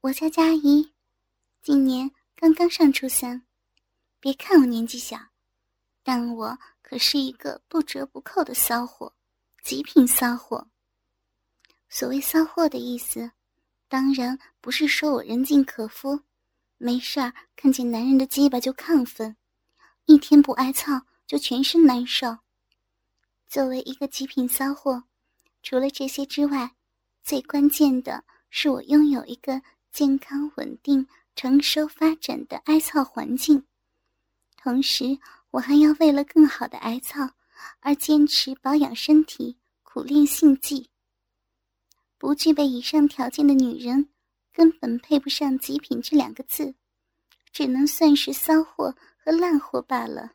我家佳怡，今年刚刚上初3，别看我年纪小，但我可是一个不折不扣的骚货，极品骚货。所谓骚货的意思，当然不是说我人尽可夫，没事儿看见男人的鸡巴就亢奋，一天不挨操就全身难受。作为一个极品骚货，除了这些之外，最关键的是我拥有一个健康稳定成熟发展的挨操环境，同时我还要为了更好的挨操而坚持保养身体，苦练性技。不具备以上条件的女人根本配不上极品这2个字，只能算是骚货和烂货罢了。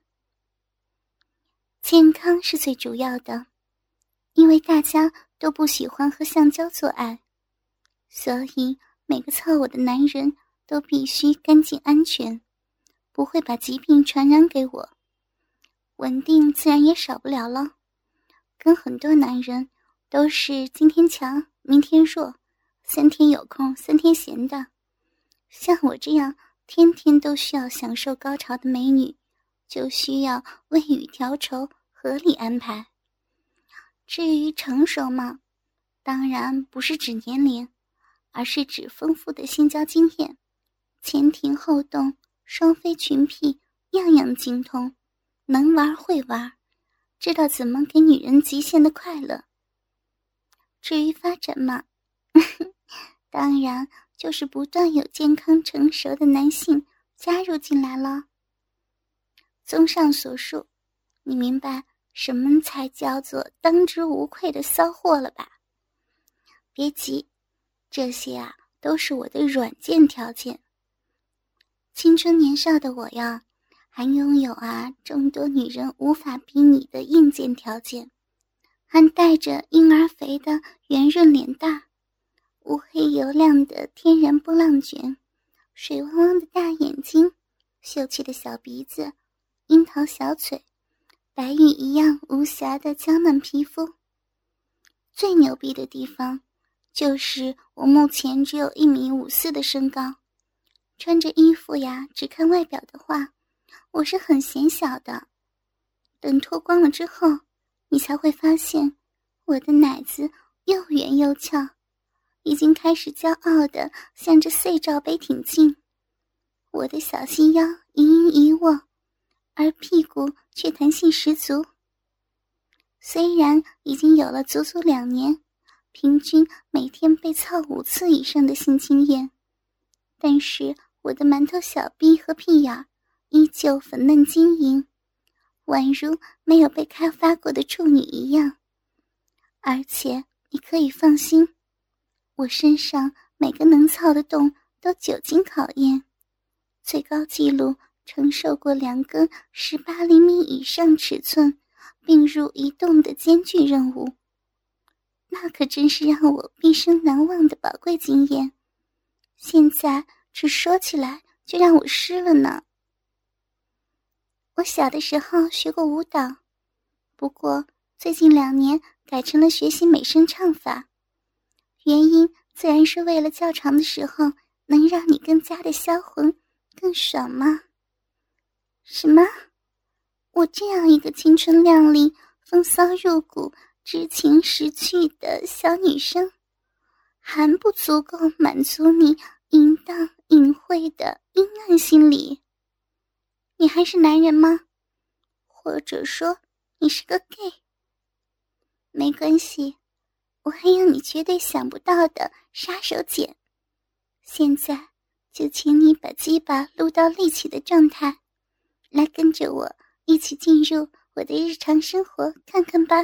健康是最主要的，因为大家都不喜欢和橡胶做爱，所以每个操我的男人都必须干净安全，不会把疾病传染给我。稳定自然也少不了了，跟很多男人都是今天强明天弱，3天有空3天闲的。像我这样天天都需要享受高潮的美女，就需要未雨绸缪，合理安排。至于成熟嘛，当然不是指年龄，而是指丰富的性交经验，前庭后动，双飞群癖，样样精通，能玩会玩，知道怎么给女人极限的快乐。至于发展嘛，当然就是不断有健康成熟的男性加入进来了。综上所述，你明白什么才叫做当之无愧的骚货了吧？别急，这些都是我的软件条件。青春年少的我呀，还拥有众多女人无法比拟的硬件条件，还带着婴儿肥的圆润脸蛋，乌黑油亮的天然波浪卷，水汪汪的大眼睛，秀气的小鼻子，樱桃小嘴，白玉一样无瑕的娇嫩皮肤。最牛逼的地方就是我目前只有1.54米的身高，穿着衣服只看外表的话，我是很显小的。等脱光了之后，你才会发现我的奶子又圆又翘，已经开始骄傲地向着 C 罩杯挺进。我的小细腰一阴一卧，而屁股却弹性十足。虽然已经有了足足2年，平均每天被操5次以上的性经验，但是我的馒头小臂和屁眼依旧粉嫩晶莹，宛如没有被开发过的处女一样。而且你可以放心，我身上每个能操的洞都久经考验，最高纪录承受过2根18厘米以上尺寸并入一洞的艰巨任务，那可真是让我毕生难忘的宝贵经验，现在只说起来就让我湿了呢。我小的时候学过舞蹈，不过最近2年改成了学习美声唱法，原因自然是为了较长的时候能让你更加的销魂更爽吗？什么？我这样一个青春靓丽、风骚入骨、知情识趣的小女生，还不足够满足你淫荡隐晦的阴暗心理？你还是男人吗？或者说你是个 gay？ 没关系，我还有你绝对想不到的杀手锏。现在就请你把鸡巴撸到立起的状态，来跟着我一起进入我的日常生活看看吧。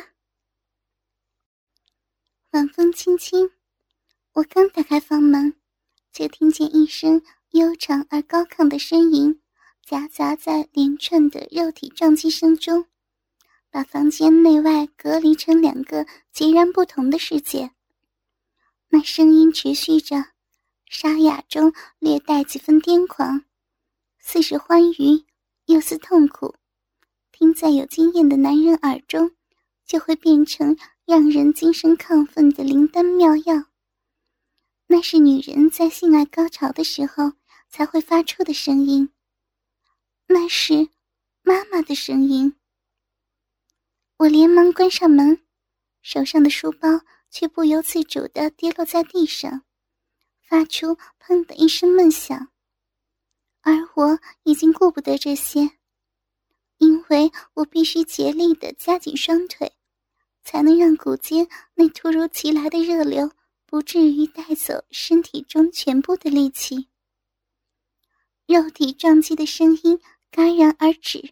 晚风轻轻，我刚打开房门，就听见一声悠长而高亢的呻吟夹杂在连串的肉体撞击声中，把房间内外隔离成2个截然不同的世界。那声音持续着，沙哑中略带几分癫狂，似是欢愉又似痛苦，听在有经验的男人耳中，就会变成让人精神亢奋的灵丹妙药。 那是女人在性爱高潮的时候才会发出的声音，那是妈妈的声音。我连忙关上门，手上的书包却不由自主地跌落在地上，发出砰的一声闷响。而我已经顾不得这些，因为我必须竭力地夹紧双腿，才能让骨间那突如其来的热流不至于带走身体中全部的力气。肉体撞击的声音戛然而止。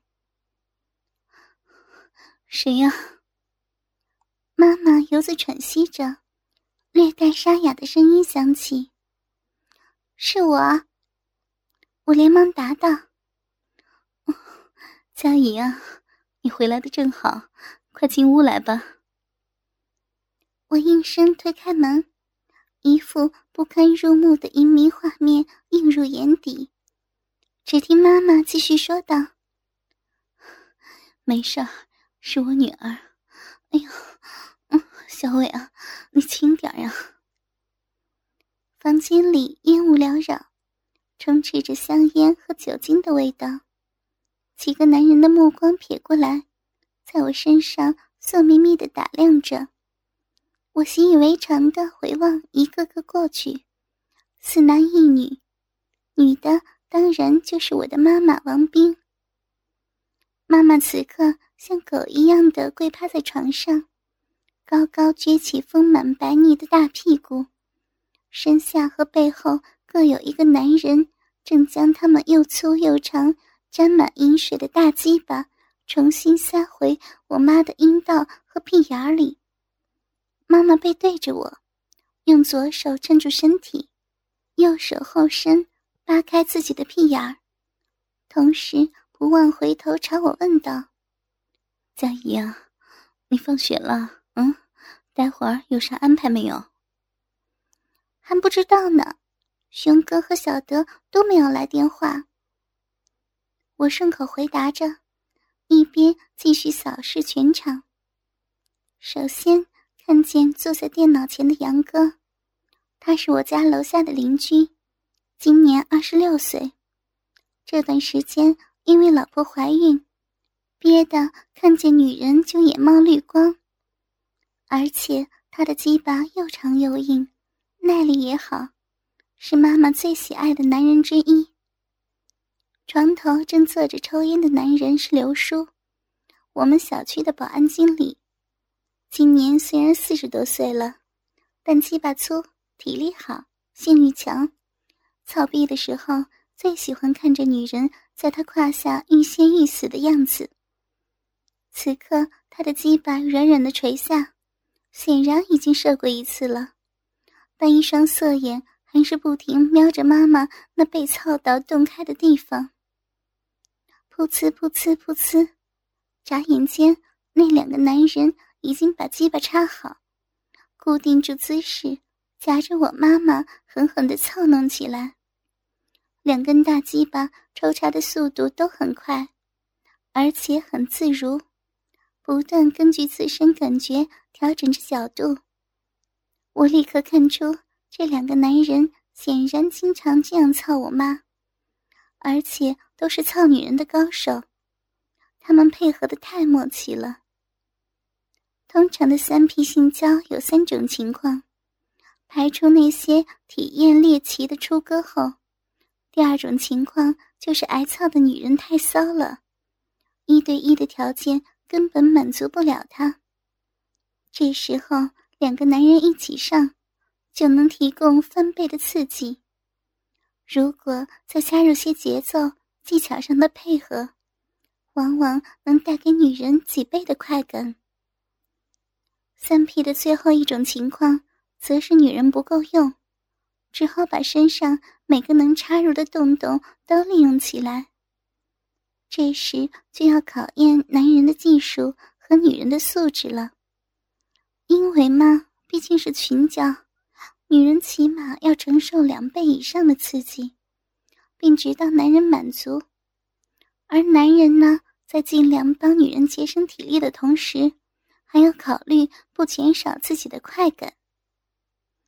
谁呀？妈妈犹自喘息着，略带沙哑的声音响起。是我啊。我连忙答道。佳怡啊，你回来的正好，快进屋来吧。我应声推开门，一副不堪入目的淫迷画面映入眼底。只听妈妈继续说道：没事儿，是我女儿。哎呦，小伟啊，你轻点呀。房间里烟雾缭绕，充斥着香烟和酒精的味道。几个男人的目光瞥过来，在我身上色眯眯地打量着。我习以为常地回望一个个过去，四男一女，女的当然就是我的妈妈王冰。妈妈此刻像狗一样地跪趴在床上，高高撅起丰满白腻的大屁股，身下和背后各有一个男人正将他们又粗又长沾满饮水的大鸡巴重新塞回我妈的阴道和屁眼里。妈妈背对着我，用左手撑住身体，右手后伸扒开自己的屁眼儿，同时不忘回头朝我问道：佳怡啊，你放学了，待会儿有啥安排没有？还不知道呢，熊哥和小德都没有来电话。我顺口回答着，一边继续扫视全场。首先看见坐在电脑前的杨哥，他是我家楼下的邻居，今年26岁。这段时间因为老婆怀孕，憋得看见女人就眼冒绿光，而且他的鸡巴又长又硬，耐力也好，是妈妈最喜爱的男人之一。床头正坐着抽烟的男人是刘叔，我们小区的保安经理。今年虽然40多岁了，但鸡巴粗，体力好，性欲强，操逼的时候最喜欢看着女人在他胯下欲仙欲死的样子。此刻他的鸡巴软软的垂下，显然已经射过一次了，但一双色眼还是不停瞄着妈妈那被操到洞开的地方。噗呲噗呲噗呲，眨眼间那两个男人已经把鸡巴插好，固定住姿势，夹着我妈妈狠狠地操弄起来。两根大鸡巴抽插的速度都很快，而且很自如，不断根据自身感觉调整着角度。我立刻看出这两个男人显然经常这样操我妈，而且都是操女人的高手，他们配合得太默契了。通常的3P 性交有3种情况，排除那些体验猎奇的出歌后，第二种情况就是挨操的女人太骚了，1对1的条件根本满足不了她。这时候两个男人一起上，就能提供翻倍的刺激。如果再加入些节奏、技巧上的配合，往往能带给女人几倍的快感。3P 的最后一种情况，则是女人不够用，只好把身上每个能插入的洞洞都利用起来。这时就要考验男人的技术和女人的素质了。因为嘛，毕竟是群交，女人起码要承受2倍以上的刺激，并直到男人满足。而男人呢，在尽量帮女人节省体力的同时，还要考虑不减少自己的快感。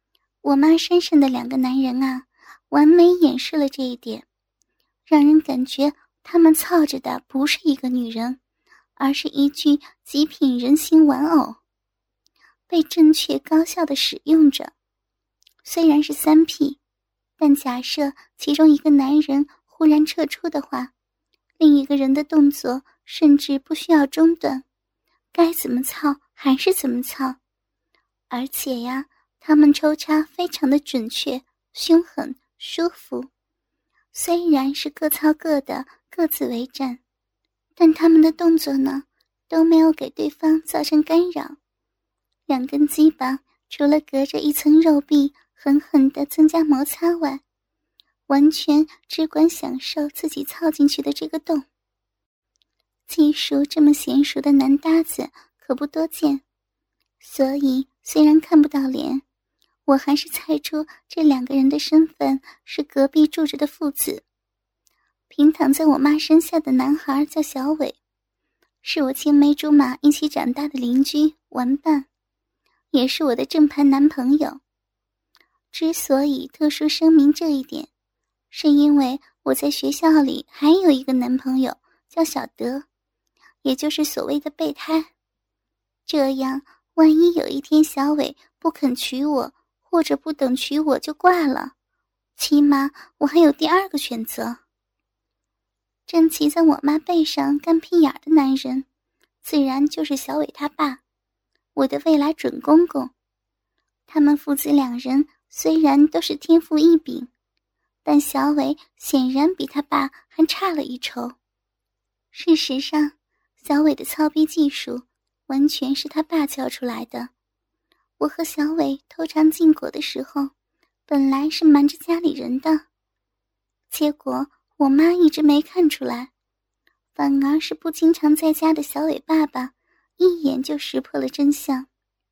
我妈身上的2个男人啊，完美掩饰了这一点，让人感觉他们操着的不是一个女人，而是一具极品人形玩偶，被正确高效地使用着。虽然是3P，但假设其中一个男人忽然撤出的话，另一个人的动作甚至不需要中断，该怎么操还是怎么操。而且呀，他们抽插非常的准确、凶狠、舒服。虽然是各操各的，各自为战，但他们的动作呢，都没有给对方造成干扰。2根鸡巴除了隔着一层肉壁狠狠地增加摩擦外，完全只管享受自己操进去的这个洞。技术这么娴熟的男搭子可不多见，所以虽然看不到脸，我还是猜出这2个人的身份是隔壁住着的父子。平躺在我妈身下的男孩叫小伟，是我青梅竹马一起长大的邻居玩伴，也是我的正牌男朋友。之所以特殊声明这一点，是因为我在学校里还有一个男朋友叫小德，也就是所谓的备胎。这样万一有一天小伟不肯娶我，或者不等娶我就挂了，起码我还有第2个选择。正骑在我妈背上干屁眼的男人，自然就是小伟他爸，我的未来准公公。他们父子2人虽然都是天赋异禀，但小伟显然比他爸还差了一筹。事实上，小伟的操逼技术完全是他爸教出来的。我和小伟偷尝禁果的时候，本来是瞒着家里人的，结果我妈一直没看出来，反而是不经常在家的小伟爸爸一眼就识破了真相。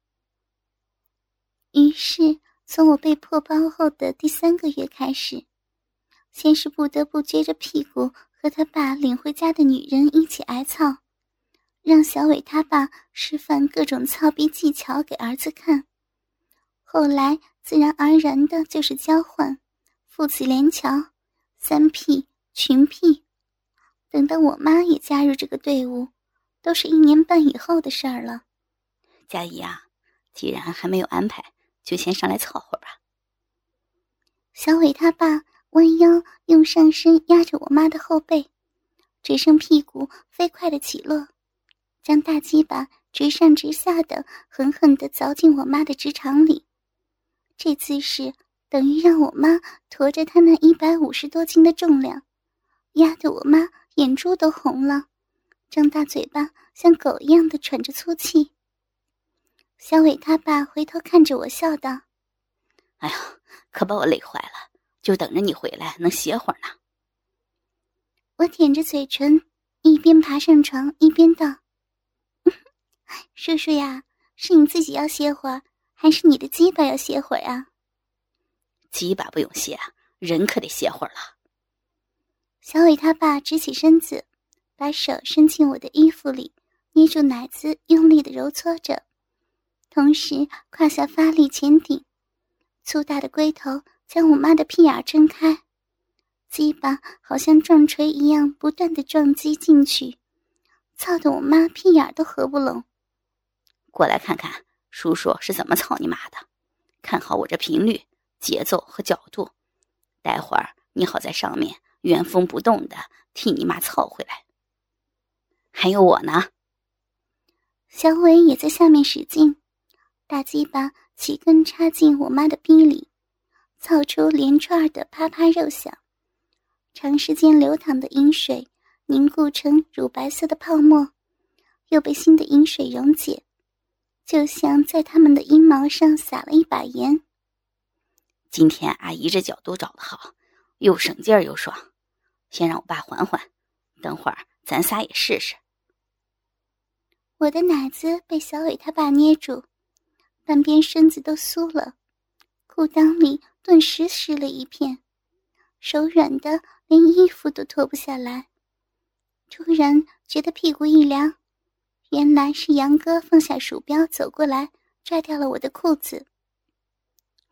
于是从我被破包后的第3个月开始，先是不得不撅着屁股和他爸领回家的女人一起挨操，让小伟他爸示范各种操逼技巧给儿子看。后来自然而然的就是交换、父子连桥、3P、群 P。等到我妈也加入这个队伍，都是1年半以后的事儿了。 佳怡啊，既然还没有安排，就先上来操会儿吧。 小伟他爸弯腰用上身压着我妈的后背，只剩屁股飞快的起落，将大鸡巴直上直下的狠狠地凿进我妈的直肠里。这姿势等于让我妈驮着她那150多斤的重量，压得我妈眼珠都红了，张大嘴巴像狗一样的喘着粗气。小伟他爸回头看着我笑道： 哎呀，可把我累坏了，就等着你回来能歇会儿呢。 我舔着嘴唇，一边爬上床一边道：叔叔呀，是你自己要歇会儿，还是你的鸡巴要歇会儿啊？ 鸡巴不用歇，人可得歇会儿了。 小伟他爸直起身子，把手伸进我的衣服里，捏住奶子用力地揉搓着，同时胯下发力前顶，粗大的龟头将我妈的屁眼撑开，鸡巴好像撞锤一样不断地撞击进去，操得我妈屁眼都合不拢。 过来看看叔叔是怎么操你妈的，看好我这频率、节奏和角度，待会儿你好在上面原封不动的替你妈操回来。还有我呢。 小伟也在下面使劲，大鸡巴几根插进我妈的逼里，操出连串的啪啪肉响，长时间流淌的饮水凝固成乳白色的泡沫，又被新的饮水溶解，就像在他们的阴毛上撒了一把盐。 今天阿姨这角度找得好，又省劲儿又爽，先让我爸缓缓，等会儿咱仨也试试。 我的奶子被小伟他爸捏住，半边身子都酥了，裤裆里顿时湿了一片，手软的连衣服都脱不下来。突然觉得屁股一凉，原来是杨哥放下鼠标走过来，拽掉了我的裤子。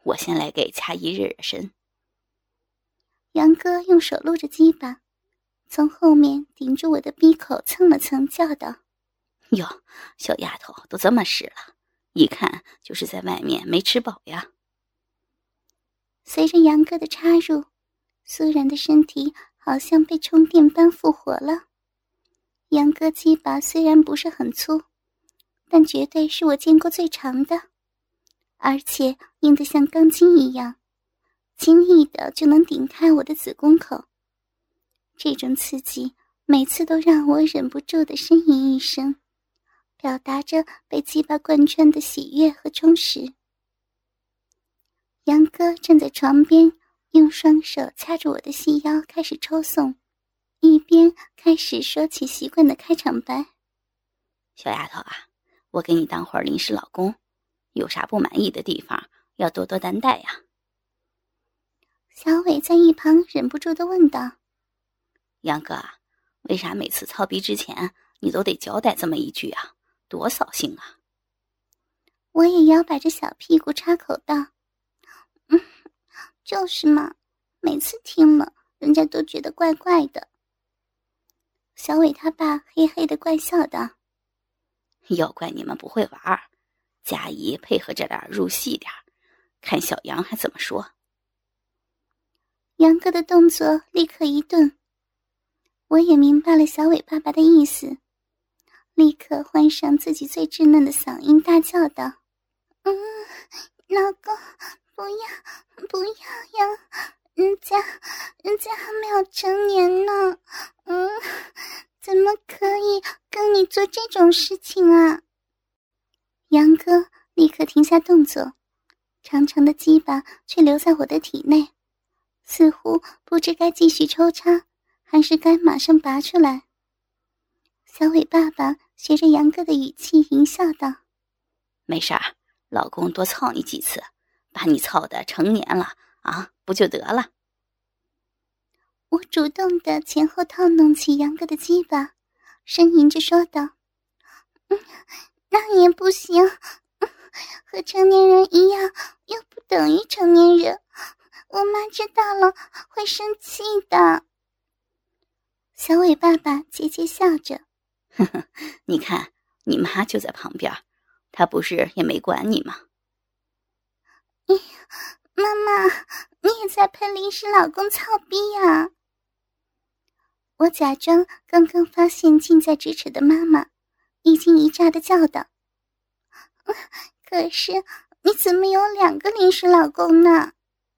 我先来给佳怡热热身。 杨哥用手撸着鸡巴，从后面顶住我的鼻口蹭了蹭，叫道： 哟，小丫头都这么实了，一看就是在外面没吃饱呀。 随着杨哥的插入，苏然的身体好像被充电般复活了。杨哥鸡巴虽然不是很粗，但绝对是我见过最长的，而且硬得像钢筋一样，轻易的就能顶开我的子宫口。这种刺激每次都让我忍不住的呻吟一声，表达着被鸡巴贯穿的喜悦和充实。杨哥站在床边，用双手掐住我的细腰，开始抽送，一边开始说起习惯的开场白： 小丫头啊，我给你当会儿临时老公，有啥不满意的地方要多多担待呀。 小伟在一旁忍不住地问道： 杨哥，为啥每次操逼之前你都得交代这么一句啊？多扫兴啊。 我也摇摆着小屁股插口道：就是嘛，每次听了人家都觉得怪怪的。小伟他爸嘿嘿地怪笑道： 要怪你们不会玩，佳怡配合着点入戏点，看小杨还怎么说。 杨哥的动作立刻一顿，我也明白了小伟爸爸的意思，立刻换上自己最稚嫩的嗓音大叫道：老公，不要呀，人家还没有成年呢，怎么可以跟你做这种事情啊？杨哥立刻停下动作，长长的鸡巴却留在我的体内，似乎不知该继续抽插还是该马上拔出来。小伟爸爸学着杨哥的语气淫笑道： 没事儿，老公多操你几次，把你操得成年了啊，不就得了。 我主动地前后套弄起杨哥的鸡巴，呻吟着说道：那也不行，和成年人一样又不等于成年人，我妈知道了会生气的。小伟爸爸桀桀笑着： 呵呵，你看你妈就在旁边，她不是也没管你吗？ 妈妈，你也在陪临时老公操逼呀？我假装刚刚发现近在咫尺的妈妈，一惊一乍地叫道：可是你怎么有2个临时老公呢？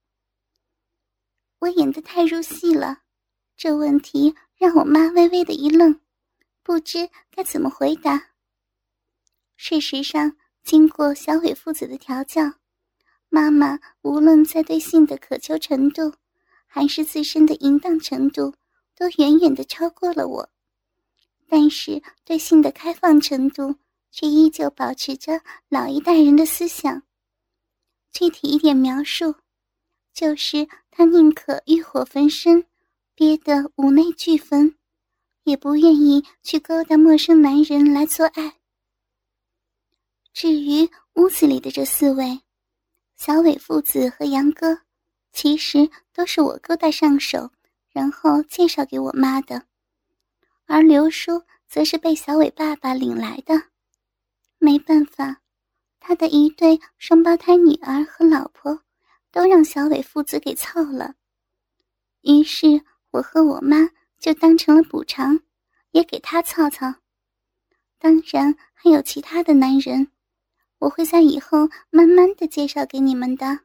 我演得太入戏了，这问题让我妈微微的一愣，不知该怎么回答。事实上，经过小伟父子的调教，妈妈无论在对性的渴求程度，还是自身的淫荡程度，都远远地超过了我，但是对性的开放程度却依旧保持着老一代人的思想。具体一点描述，就是他宁可欲火焚身，憋得五内俱焚，也不愿意去勾搭陌生男人来做爱。至于屋子里的这4位，小伟父子和杨哥，其实都是我勾搭上手，然后介绍给我妈的，而刘叔则是被小伟爸爸领来的。没办法，他的一对双胞胎女儿和老婆都让小伟父子给操了，于是我和我妈就当成了补偿，也给他操操。当然还有其他的男人，我会在以后慢慢的介绍给你们的。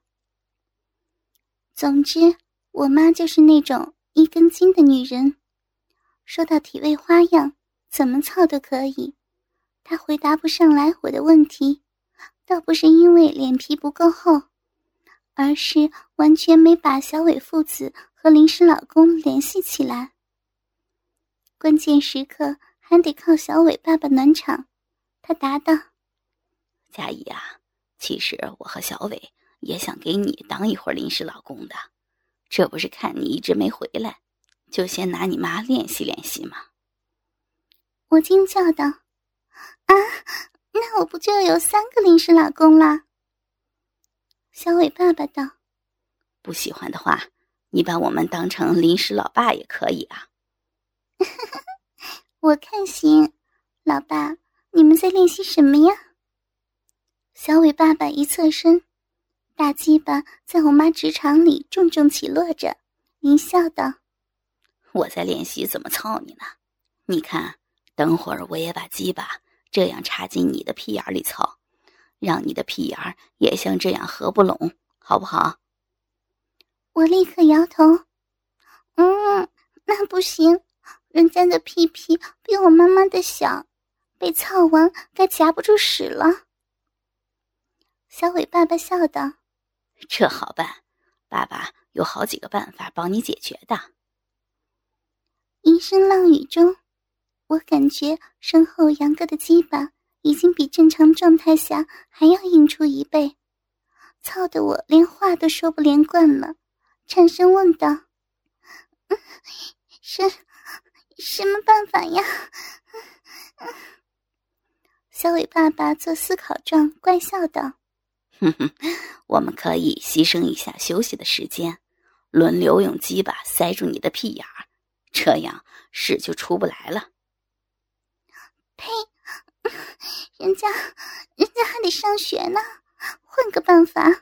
总之，我妈就是那种一根筋的女人，说到体位花样，怎么操都可以。她回答不上来我的问题，倒不是因为脸皮不够厚，而是完全没把小伟父子和临时老公联系起来。关键时刻还得靠小伟爸爸暖场。他答道： 佳怡啊，其实我和小伟也想给你当一会儿临时老公的，这不是看你一直没回来，就先拿你妈练习练习吗？ 我惊叫道：啊，那我不就有3个临时老公啦？ 小伟爸爸道： 不喜欢的话，你把我们当成临时老爸也可以啊。 我看行。老爸，你们在练习什么呀？小伟爸爸一侧身，大鸡巴在我妈直肠里重重起落着，淫笑道： 我在练习怎么操你呢？你看，等会儿我也把鸡巴这样插进你的屁眼里操，让你的屁眼也像这样合不拢，好不好？ 我立刻摇头。那不行，人家的屁屁比我妈妈的小，被操完该夹不住屎了。小伟爸爸笑道： 这好办，爸爸有好几个办法帮你解决的。 一声浪语中，我感觉身后杨哥的鸡巴已经比正常状态下还要硬出1倍，操得我连话都说不连贯了，颤声问道：什么办法呀？小伟爸爸做思考状，怪笑道： 我们可以牺牲一下休息的时间，轮流用鸡巴塞住你的屁眼儿，这样屎就出不来了。 呸！人家还得上学呢，换个办法。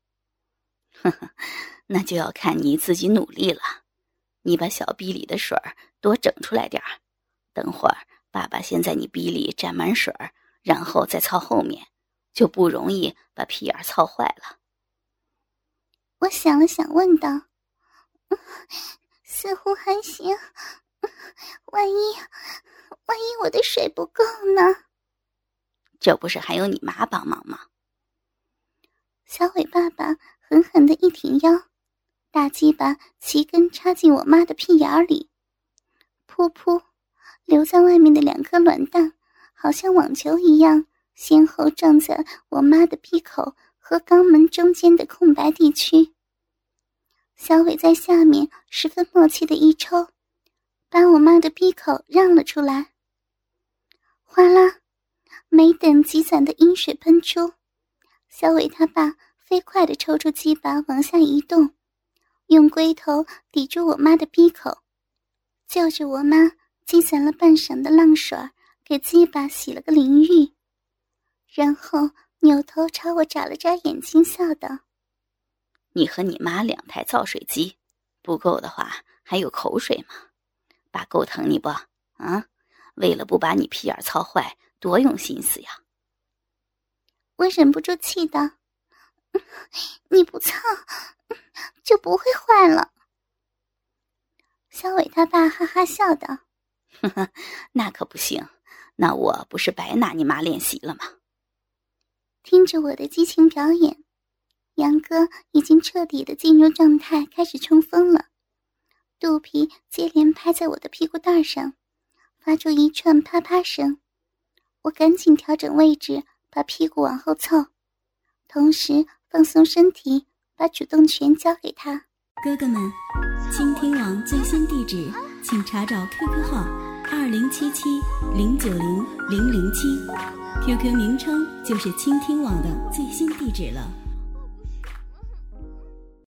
那就要看你自己努力了。你把小逼里的水多整出来点儿，等会儿爸爸先在你逼里沾满水，然后再操后面，就不容易把屁眼操坏了。 我想了想问道：似乎还行，万一我的水不够呢？ 这不是还有你妈帮忙吗？ 小伟爸爸狠狠地一挺腰，大鸡巴齐根插进我妈的屁眼里，噗噗，留在外面的2颗卵蛋好像网球一样，先后撞在我妈的闭口和肛门中间的空白地区。小伟在下面十分默契的一抽，把我妈的闭口让了出来。哗啦，没等几攒的阴水喷出，小伟他爸飞快地抽出鸡巴往下移动，用龟头抵住我妈的闭口，就着我妈积攒了半晌的浪水给鸡巴洗了个淋浴，然后扭头朝我眨了眨眼睛，笑道： 你和你妈2台造水机，不够的话还有口水吗？爸够疼你不？为了不把你屁眼操坏，多用心思呀。 我忍不住气道：你不操就不会坏了。小伟他爸哈哈笑道： 那可不行，那我不是白拿你妈练习了吗？ 听着我的激情表演，杨哥已经彻底的进入状态，开始冲锋了，肚皮接连拍在我的屁股蛋上，发出一串啪啪声。我赶紧调整位置，把屁股往后凑，同时放松身体，把主动权交给他。 哥哥们，倾听网最新地址请查找 QQ 号2077090007，QQ 名称就是倾听网的最新地址了。